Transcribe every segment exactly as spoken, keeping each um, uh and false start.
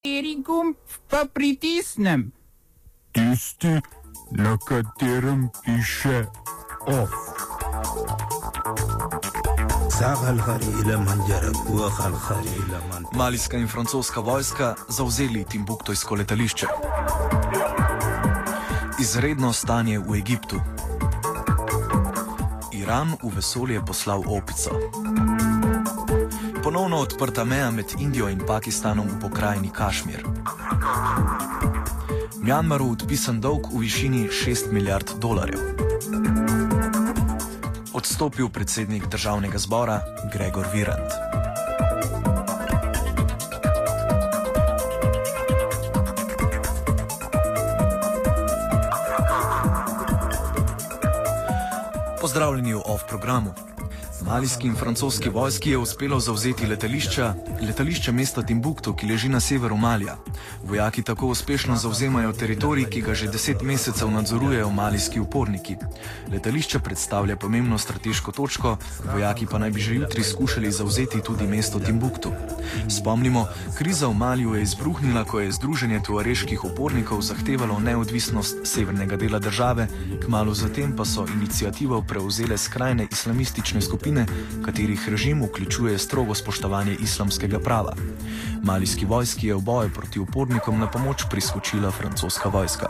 Kateri gumb pa pritisnem? Tisti, na katerem piše OF. Malijska in francoska vojska zavzeli Timbuktojsko letališče. Izredno stanje v Egiptu. Iran v vesolje poslal opico. Ponovno odprta meja med Indijo in Pakistanom v pokrajini Kašmir. Mjanmaru odpisan dolg v višini šest milijard dolarjev. Odstopil predsednik državnega zbora Gregor Virant. Pozdravljeni v OFF programu. Malijski in francoski vojski je uspelo zavzeti letališča, letališče mesta Timbuktu, ki leži na severu Malija. Vojaki tako uspešno zavzemajo teritorij, ki ga že deset mesecev nadzorujejo malijski uporniki. Letališče predstavlja pomembno strateško točko, vojaki pa naj bi že jutri skušali zavzeti tudi mesto Timbuktu. Spomnimo, kriza v Maliju je izbruhnila, ko je združenje tuareških upornikov zahtevalo neodvisnost severnega dela države, kmalu zatem pa so iniciativo prevzele skrajne islamistične skupine, katerih režim vključuje strogo spoštovanje islamskega prava. Malijski vojski je v boju proti upornikom na pomoč priskočila francoska vojska.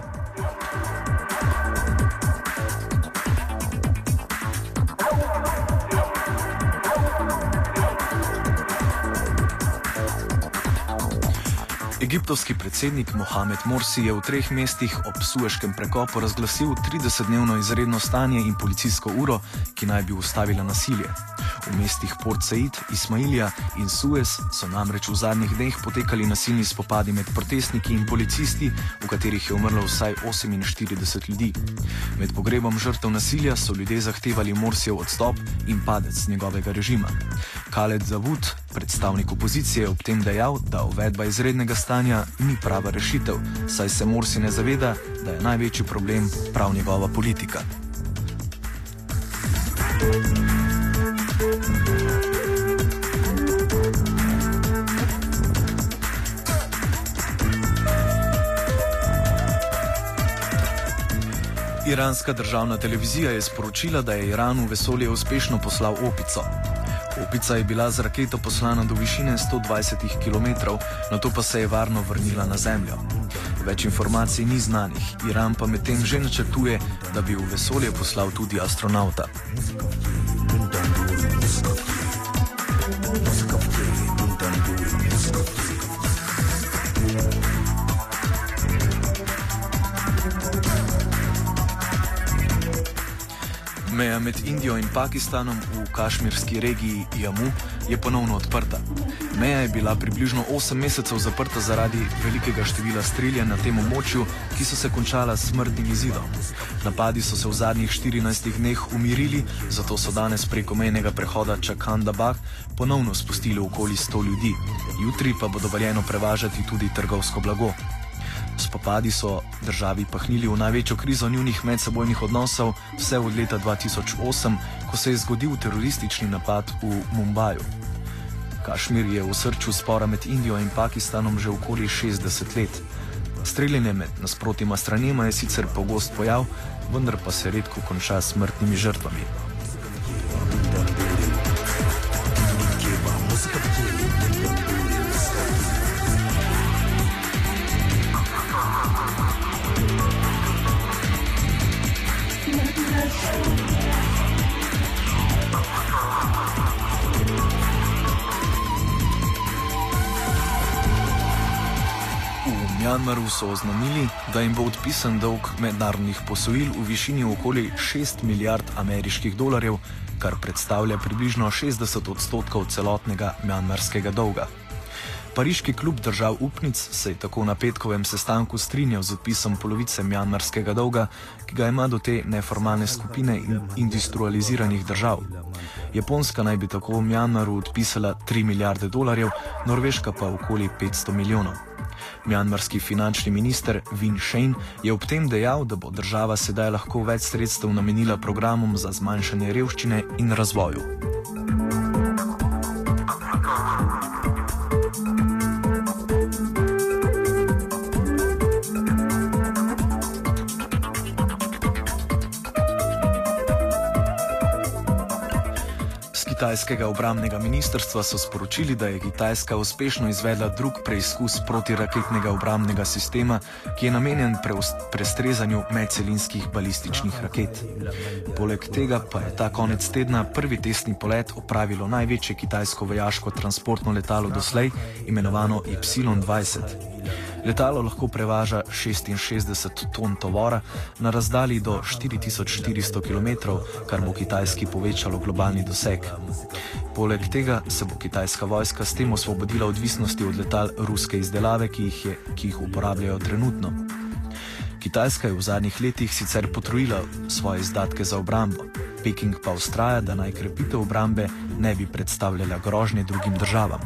Egiptovski predsednik Mohamed Morsi je v treh mestih ob Sueškem prekopu razglasil tridesetdnevno izredno stanje in policijsko uro, ki naj bi ustavila nasilje. V mestih Port Said, Ismailija in Suez so namreč v zadnjih dneh potekali nasilni spopadi med protestniki in policisti, v katerih je umrlo vsaj oseminštirideset ljudi. Med pogrebom žrtev nasilja so ljudje zahtevali Morsijev odstop in padec njegovega režima. Khaled Zavud, predstavnik opozicije, je ob tem dejal, da uvedba izrednega stanja ni prava rešitev, saj se Morsi ne zaveda, da je največji problem prav njegova politika. Iranska državna televizija je sporočila, da je Iran v vesolje uspešno poslal opico. Opica je bila z raketo poslana do višine sto dvajset kilometrov, nato pa se je varno vrnila na Zemljo. Več informacij ni znanih, Iran pa medtem že načrtuje, da bi v vesolje poslal tudi astronavta. Meja med Indijo in Pakistanom v kašmirski regiji Jammu je ponovno odprta. Meja je bila približno osem mesecev zaprta zaradi velikega števila streljanj na tem območju, ki so se končala s smrtnim izidom. Napadi so se v zadnjih štirinajstih dneh umirili, zato so danes preko mejnega prehoda Chakandabagh ponovno spustili okoli sto ljudi. Jutri pa bo dovoljeno prevažati tudi trgovsko blago. Spopadi so državi pahnili v največjo krizo njunih medsebojnih odnosov vse od leta dva tisoč osem, ko se je zgodil teroristični napad v Mumbaju. Kašmir je v srču spora med Indijo in Pakistanom že okoli šestdeset let. Streljanje med nasprotjima stranema je sicer pogost pojav, vendar pa se redko konča s smrtnimi žrtvami. V Mjanmaru so oznanili, da jim bo odpisan dolg mednarodnih posojil v višini okoli šest milijard ameriških dolarjev, kar predstavlja približno šestdeset odstotkov celotnega mjanmarskega dolga. Pariški klub držav upnic se je tako na petkovem sestanku strinjal z odpisom polovice mjanmarskega dolga, ki ga ima do te neformalne skupine industrializiranih držav. Japonska naj bi tako v Mjanmaru odpisala tri milijarde dolarjev, Norveška pa okoli petsto milijonov. Mjanmarski finančni minister Win Chien je ob tem dejal, da bo država sedaj lahko več sredstev namenila programom za zmanjšanje revščine in razvoju. kitajskega obrambnega ministrstva so sporočili, da je Kitajska uspešno izvedla drug preizkus protiraketnega obrambnega sistema, ki je namenjen prestrezanju medcelinskih balističnih raket. Poleg tega pa je ta konec tedna prvi testni polet opravilo največje kitajsko vojaško transportno letalo doslej, imenovano Y dvajset. Letalo lahko prevaža šestinšestdeset ton tovora na razdalji do štiri tisoč štiristo kilometrov, kar bo Kitajski povečalo globalni doseg. Poleg tega se bo kitajska vojska s tem osvobodila odvisnosti od letal ruske izdelave, ki jih, je, ki jih uporabljajo trenutno. Kitajska je v zadnjih letih sicer potrojila svoje izdatke za obrambo. Peking pa vztraja, da naj krepitev obrambe ne bi predstavljala grožnje drugim državam.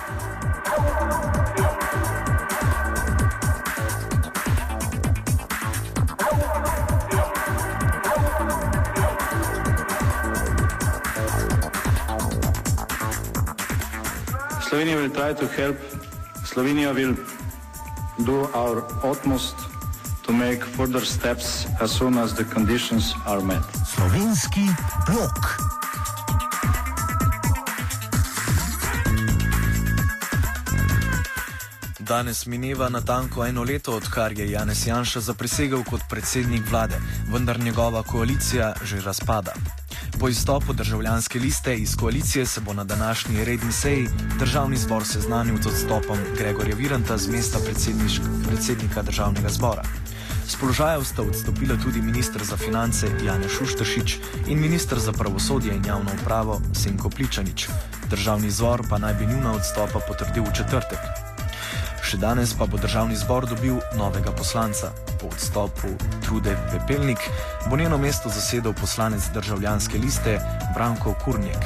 Slovenia will try to help. Slovenia will do our utmost to make further steps as soon as the conditions are met. Slovenski blok. Danes mineva natanko eno leto, odkar je Janez Janša zaprisegel kot predsednik vlade, vendar njegova koalicija že razpada. Po izstopu državljanske liste iz koalicije se bo na današnji redni seji državni zbor seznanil z odstopom Gregorja Viranta z mesta predsednika državnega zbora. S položajev sta odstopila tudi minister za finance Janez Šušteršič in minister za pravosodje in javno upravo Senko Pličanič. Državni zbor pa naj bi njuna odstopa potrdil v četrtek. Še danes pa bo državni zbor dobil novega poslanca. Po odstopu Trude Pepelnik bo njeno mesto zasedel poslanec državljanske liste Branko Kurnjek.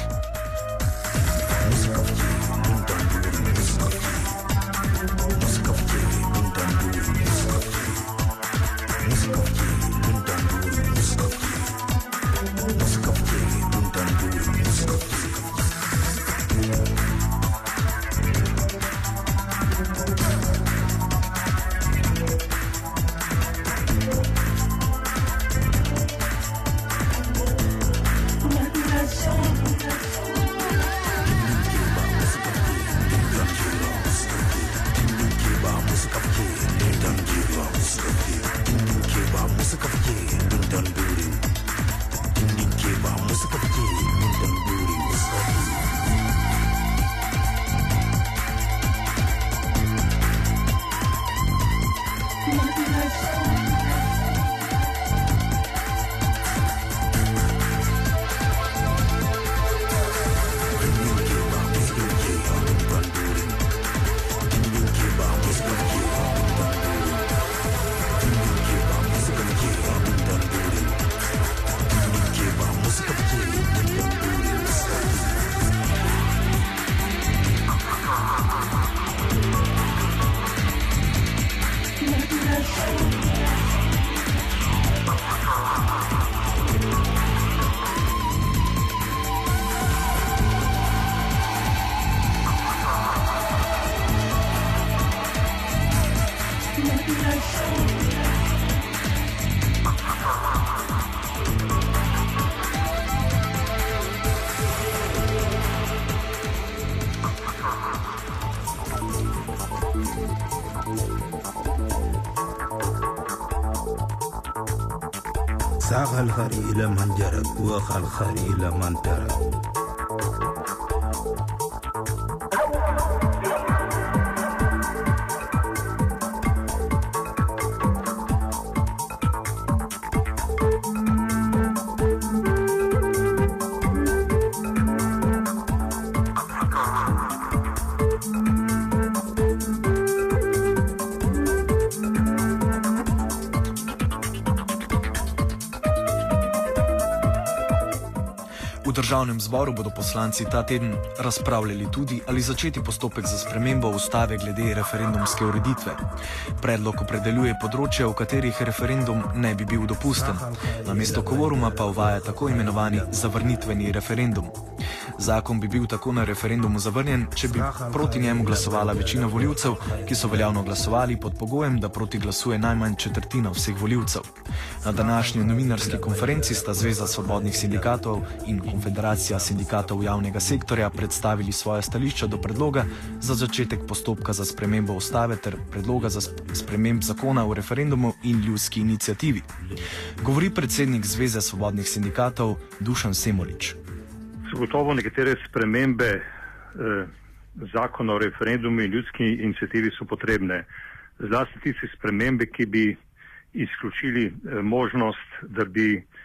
ساق الخري إلى من جرب وخ الخري إلى من ترك. V državnem zboru bodo poslanci ta teden razpravljali tudi, ali začeti postopek za spremembo ustave glede referendumske ureditve. Predlog opredeljuje področja, v katerih referendum ne bi bil dopusten. Namesto kvoruma pa uvaja tako imenovani zavrnitveni referendum. Zakon bi bil tako na referendumu zavrnjen, če bi proti njemu glasovala večina volivcev, ki so veljavno glasovali pod pogojem, da proti glasuje najmanj četrtina vseh volivcev. Na današnji novinarski konferenci sta Zveza svobodnih sindikatov in Konfederacija sindikatov javnega sektorja predstavili svoje stališča do predloga za začetek postopka za spremembo ustave ter predloga za sprememb zakona o referendumu in ljudski iniciativi. Govori predsednik Zveze svobodnih sindikatov Dušan Semolič. Zagotovo nekatere spremembe eh, zakona o referendumu in ljudski iniciativi so potrebne. Zlasti tiste spremembe, ki bi izključili eh, možnost, da bi eh,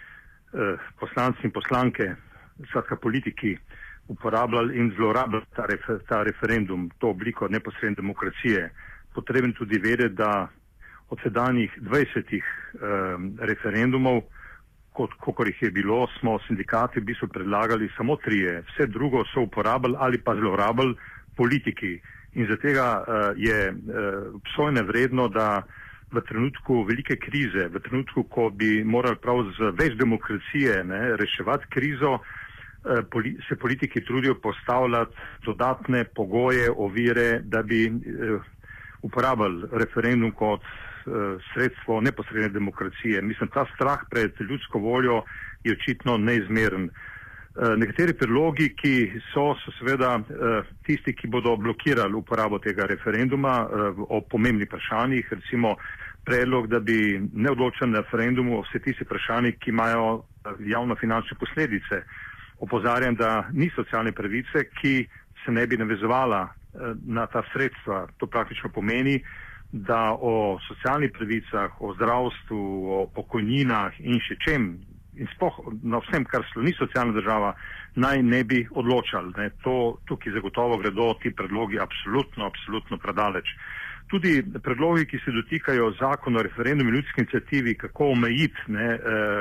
poslanci in poslanke, skratka politiki, uporabljali in zlorabljali ta, refer, ta referendum, to obliko neposredne demokracije. Potrebno tudi vedeti, da od sedanjih dvajsetih eh, referendumov, kot kakor jih je bilo, smo sindikati v bistvu predlagali samo trije. Vse drugo so uporabljali ali pa zlorabljali politiki. In zato uh, je uh, obsojene vredno, da v trenutku velike krize, v trenutku, ko bi morali prav z več demokracije ne, reševati krizo, uh, poli se politiki trudijo postavljati dodatne pogoje, ovire, da bi uh, uporabljali referendum kot sredstvo neposredne demokracije. Mislim, ta strah pred ljudsko voljo je očitno neizmeren. Nekateri predlogi, ki so, so seveda tisti, ki bodo blokirali uporabo tega referenduma o pomembnih vprašanjih, recimo predlog, da bi ne odločali na referendumu o vse tisti vprašanji, ki imajo javno-finančne posledice. Opozarjam, da ni socialne pravice, ki se ne bi navezovala na ta sredstva. To praktično pomeni, da o socialnih pravicah, o zdravstvu, o pokojninah in še čem, in spoh na vsem, kar sloni socialna država, naj ne bi odločali. Ne. To, tukaj zagotovo gredo ti predlogi absolutno, absolutno predaleč. Tudi predlogi, ki se dotikajo zakona o referendumu in ljudski iniciativi, kako omejiti, ne,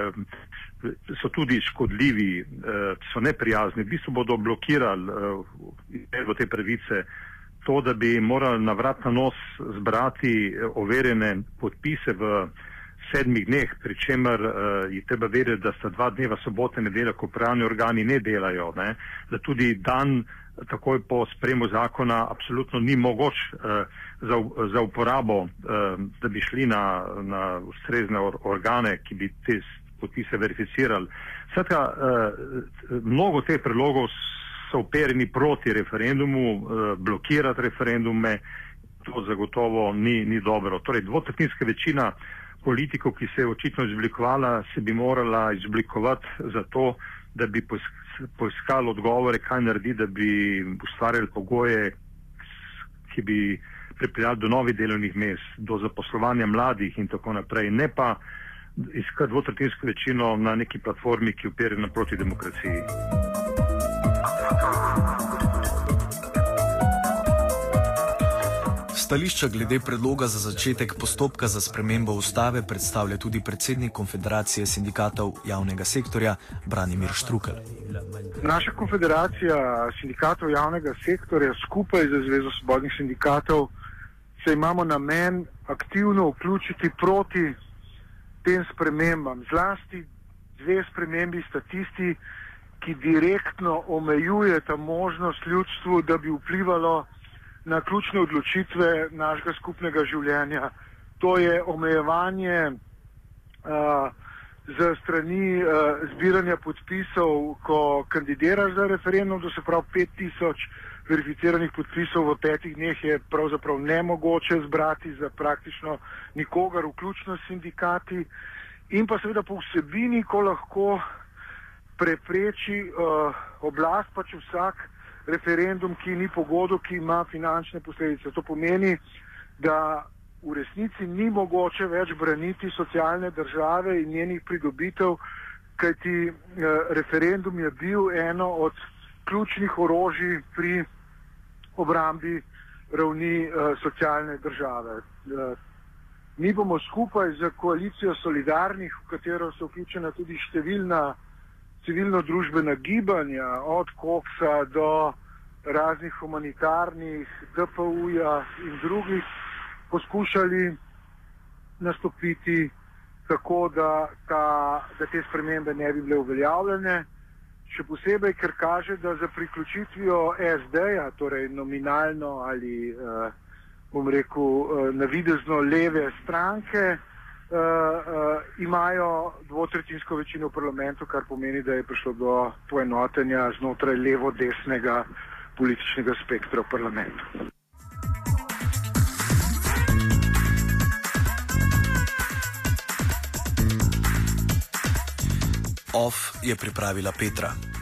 eh, so tudi škodljivi, eh, so neprijazni, v bistvu bodo blokirali eh, te pravice. To, da bi morali na vrat na nos zbrati overjene podpise v sedmih dneh, pri čemer uh, je treba vedeti, da sta dva dneva sobote in nedelja, ko pravni organi ne delajo, ne? Da tudi dan takoj po sprejemu zakona absolutno ni mogoč uh, za, za uporabo, uh, da bi šli na, na ustrezne or organe, ki bi te podpise verificirali. Skratka, uh, mnogo teh predlogov so uperjeni proti referendumu, blokirati referendume, to zagotovo ni, ni dobro. Torej, dvotretjinska večina politikov, ki se je očitno izblikovala, se bi morala izblikovati za to, da bi poiskali odgovore, kaj narediti, da bi ustvarjali pogoje, ki bi pripeljali do novih delovnih mest, do zaposlovanja mladih in tako naprej, ne pa iskati dvotretjinsko večino na neki platformi, ki je uperjena proti demokraciji. Stališča glede predloga za začetek postopka za spremembo ustave predstavlja tudi predsednik Konfederacije sindikatov javnega sektorja Branimir Štrukelj. Naša konfederacija sindikatov javnega sektorja skupaj z Zvezo svobodnih sindikatov se imamo namen aktivno vključiti proti tem spremembam. Zlasti dve spremembi sta tisti, ki direktno omejujeta možnost ljudstvu, da bi vplivalo na ključne odločitve našega skupnega življenja. To je omejevanje uh, za strani uh, zbiranja podpisov, ko kandidiraš za referendum, to se pravi pet tisoč verificiranih podpisov v petih dneh je pravzaprav nemogoče zbrati za praktično nikogar, vključno s sindikati. In pa seveda po vsebini, ko lahko prepreči uh, oblast, pač vsak referendum, ki ni pogodu, ki ima finančne posledice. To pomeni, da v resnici ni mogoče več braniti socialne države in njenih pridobitev, kajti uh, referendum je bil eno od ključnih orožij pri obrambi ravni uh, socialne države. Uh, mi bomo skupaj z koalicijo solidarnih, v katero so vključena tudi številna civilno-družbena gibanja, od Koksa do raznih humanitarnih, D P U-ja in drugih, poskušali nastopiti tako, da, ta, da te spremembe ne bi bile uveljavljene. še posebej, ker kaže, da za priključitvijo S D-ja, torej nominalno ali, uh, bom rekel, uh, navidezno leve stranke, uh, uh, imajo dvotretjinsko večino v parlamentu, kar pomeni, da je prišlo do poenotenja znotraj levo-desnega političnega spektra v parlamentu. Off je pripravila Petra.